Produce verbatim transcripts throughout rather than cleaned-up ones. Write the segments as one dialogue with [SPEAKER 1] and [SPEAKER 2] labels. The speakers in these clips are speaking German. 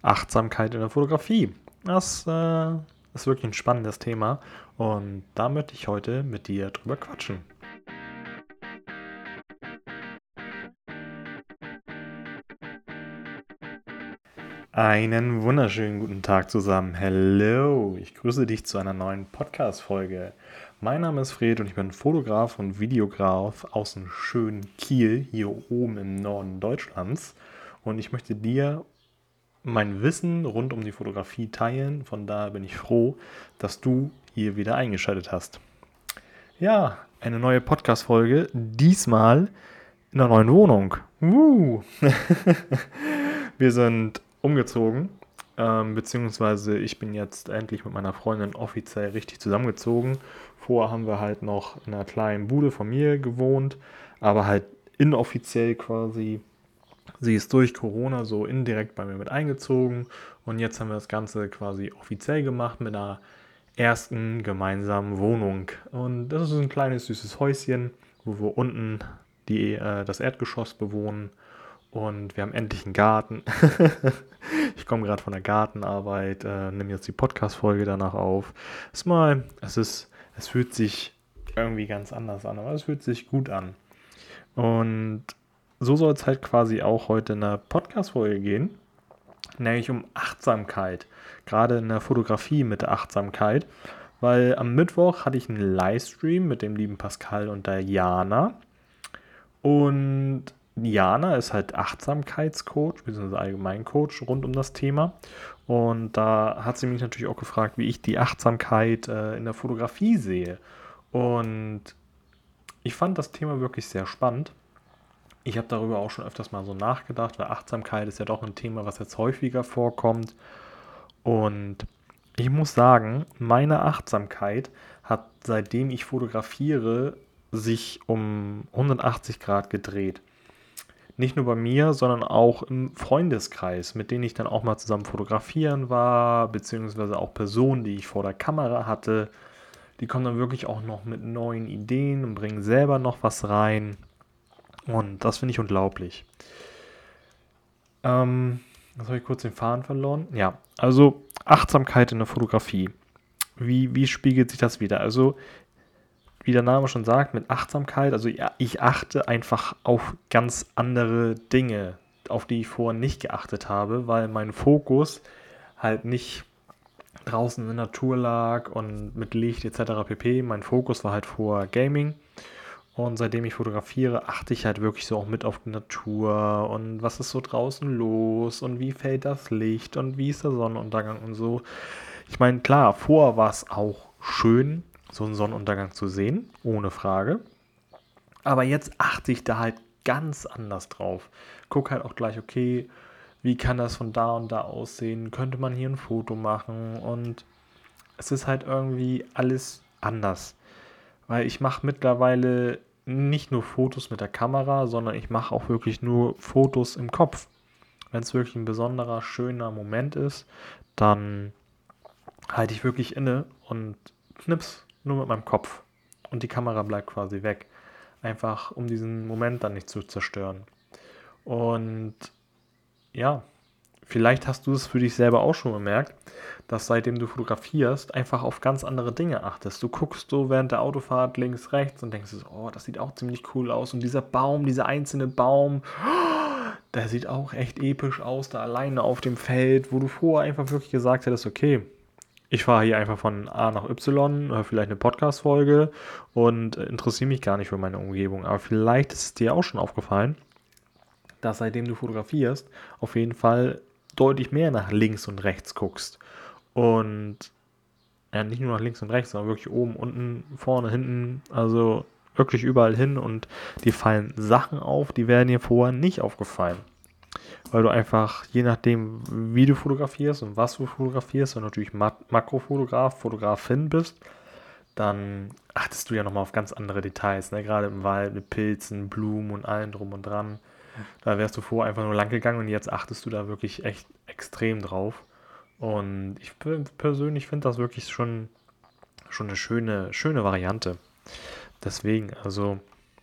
[SPEAKER 1] Achtsamkeit in der Fotografie. Das äh, ist wirklich ein spannendes Thema und da möchte ich heute mit dir drüber quatschen. Einen wunderschönen guten Tag zusammen. Hello, ich grüße dich zu einer neuen Podcast-Folge. Mein Name ist Fred und ich bin Fotograf und Videograf aus dem schönen Kiel, hier oben im Norden Deutschlands. Und ich möchte dir mein Wissen rund um die Fotografie teilen. Von daher bin ich froh, dass du hier wieder eingeschaltet hast. Ja, eine neue Podcast-Folge, diesmal in einer neuen Wohnung. Woo! Wir sind umgezogen, ähm, beziehungsweise ich bin jetzt endlich mit meiner Freundin offiziell richtig zusammengezogen. Vorher haben wir halt noch in einer kleinen Bude von mir gewohnt, aber halt inoffiziell quasi. Sie ist durch Corona so indirekt bei mir mit eingezogen und jetzt haben wir das Ganze quasi offiziell gemacht mit einer ersten gemeinsamen Wohnung. Und das ist ein kleines süßes Häuschen, wo wir unten die, äh, das Erdgeschoss bewohnen und wir haben endlich einen Garten. Ich komme gerade von der Gartenarbeit, äh, nehme jetzt die Podcast-Folge danach auf. Ist mal, es ist, es fühlt sich irgendwie ganz anders an, aber es fühlt sich gut an. Und so soll es halt quasi auch heute in der Podcast-Folge gehen, nämlich um Achtsamkeit, gerade in der Fotografie mit der Achtsamkeit, weil am Mittwoch hatte ich einen Livestream mit dem lieben Pascal und der Jana und Jana ist halt Achtsamkeitscoach bzw. Allgemeincoach rund um das Thema und da hat sie mich natürlich auch gefragt, wie ich die Achtsamkeit äh, in der Fotografie sehe und ich fand das Thema wirklich sehr spannend. Ich habe darüber auch schon öfters mal so nachgedacht, weil Achtsamkeit ist ja doch ein Thema, was jetzt häufiger vorkommt. Und ich muss sagen, meine Achtsamkeit hat, seitdem ich fotografiere, sich um hundertachtzig Grad gedreht. Nicht nur bei mir, sondern auch im Freundeskreis, mit denen ich dann auch mal zusammen fotografieren war, beziehungsweise auch Personen, die ich vor der Kamera hatte. Die kommen dann wirklich auch noch mit neuen Ideen und bringen selber noch was rein. Und das finde ich unglaublich. Ähm, jetzt habe ich kurz den Faden verloren. Ja, also Achtsamkeit in der Fotografie. Wie, wie spiegelt sich das wieder? Also, wie der Name schon sagt, mit Achtsamkeit, also ja, ich achte einfach auf ganz andere Dinge, auf die ich vorher nicht geachtet habe, weil mein Fokus halt nicht draußen in der Natur lag und mit Licht et cetera pp. Mein Fokus war halt vor Gaming. Und seitdem ich fotografiere, achte ich halt wirklich so auch mit auf die Natur und was ist so draußen los und wie fällt das Licht und wie ist der Sonnenuntergang und so. Ich meine, klar, vorher war es auch schön, so einen Sonnenuntergang zu sehen, ohne Frage. Aber jetzt achte ich da halt ganz anders drauf. Guck halt auch gleich, okay, wie kann das von da und da aussehen? Könnte man hier ein Foto machen? Und es ist halt irgendwie alles anders. Weil ich mache mittlerweile nicht nur Fotos mit der Kamera, sondern ich mache auch wirklich nur Fotos im Kopf. Wenn es wirklich ein besonderer, schöner Moment ist, dann halte ich wirklich inne und knips nur mit meinem Kopf. Und die Kamera bleibt quasi weg. Einfach um diesen Moment dann nicht zu zerstören. Und ja, vielleicht hast du es für dich selber auch schon bemerkt, dass seitdem du fotografierst, einfach auf ganz andere Dinge achtest. Du guckst so während der Autofahrt links, rechts und denkst so, oh, das sieht auch ziemlich cool aus. Und dieser Baum, dieser einzelne Baum, der sieht auch echt episch aus, da alleine auf dem Feld, wo du vorher einfach wirklich gesagt hättest, okay, ich fahre hier einfach von A nach Y, höre vielleicht eine Podcast-Folge und interessiere mich gar nicht für meine Umgebung. Aber vielleicht ist es dir auch schon aufgefallen, dass seitdem du fotografierst, auf jeden Fall deutlich mehr nach links und rechts guckst. Und ja, nicht nur nach links und rechts, sondern wirklich oben, unten, vorne, hinten, also wirklich überall hin und dir fallen Sachen auf, die wären dir vorher nicht aufgefallen. Weil du einfach, je nachdem, wie du fotografierst und was du fotografierst, und natürlich Mak- Makrofotograf, Fotografin bist, dann achtest du ja nochmal auf ganz andere Details, ne? Gerade im Wald mit Pilzen, Blumen und allem drum und dran. Da wärst du vorher einfach nur lang gegangen und jetzt achtest du da wirklich echt extrem drauf. Und ich pe- persönlich finde das wirklich schon, schon eine schöne, schöne Variante. Deswegen, also,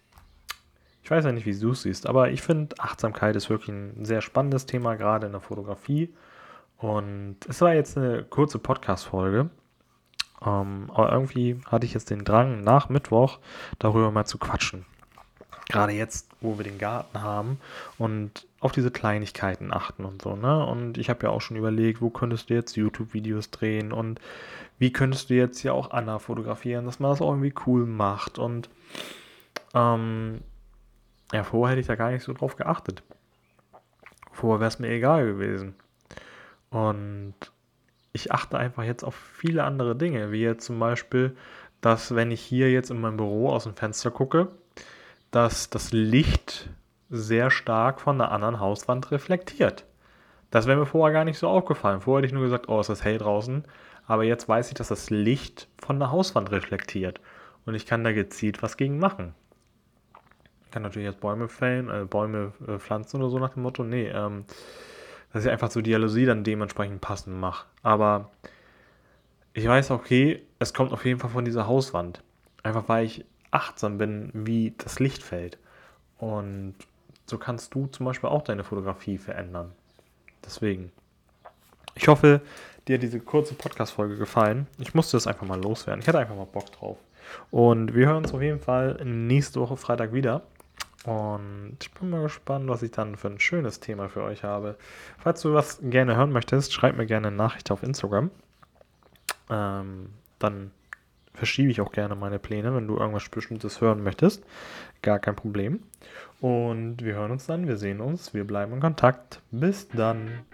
[SPEAKER 1] ich weiß ja nicht, wie du es siehst, aber ich finde, Achtsamkeit ist wirklich ein sehr spannendes Thema, gerade in der Fotografie. Und es war jetzt eine kurze Podcast-Folge. Ähm, aber irgendwie hatte ich jetzt den Drang, nach Mittwoch darüber mal zu quatschen. Gerade jetzt, wo wir den Garten haben und auf diese Kleinigkeiten achten und so, ne? Und ich habe ja auch schon überlegt, wo könntest du jetzt YouTube-Videos drehen und wie könntest du jetzt ja auch Anna fotografieren, dass man das auch irgendwie cool macht. Und ähm, ja, vorher hätte ich da gar nicht so drauf geachtet. Vorher wäre es mir egal gewesen. Und ich achte einfach jetzt auf viele andere Dinge, wie jetzt zum Beispiel, dass wenn ich hier jetzt in meinem Büro aus dem Fenster gucke, dass das Licht sehr stark von der anderen Hauswand reflektiert. Das wäre mir vorher gar nicht so aufgefallen. Vorher hätte ich nur gesagt, oh, ist das hell draußen. Aber jetzt weiß ich, dass das Licht von der Hauswand reflektiert. Und ich kann da gezielt was gegen machen. Ich kann natürlich jetzt Bäume fällen, äh, Bäume äh, pflanzen oder so nach dem Motto. Nee, ähm, dass ich einfach so die Jalousie dann dementsprechend passend mache. Aber ich weiß, okay, es kommt auf jeden Fall von dieser Hauswand. Einfach weil ich achtsam bin, wie das Licht fällt. Und so kannst du zum Beispiel auch deine Fotografie verändern. Deswegen. Ich hoffe, dir hat diese kurze Podcast-Folge gefallen. Ich musste es einfach mal loswerden. Ich hatte einfach mal Bock drauf. Und wir hören uns auf jeden Fall nächste Woche Freitag wieder. Und ich bin mal gespannt, was ich dann für ein schönes Thema für euch habe. Falls du was gerne hören möchtest, schreib mir gerne eine Nachricht auf Instagram. Ähm, dann verschiebe ich auch gerne meine Pläne, wenn du irgendwas Bestimmtes hören möchtest. Gar kein Problem. Und wir hören uns dann, wir sehen uns, wir bleiben in Kontakt. Bis dann.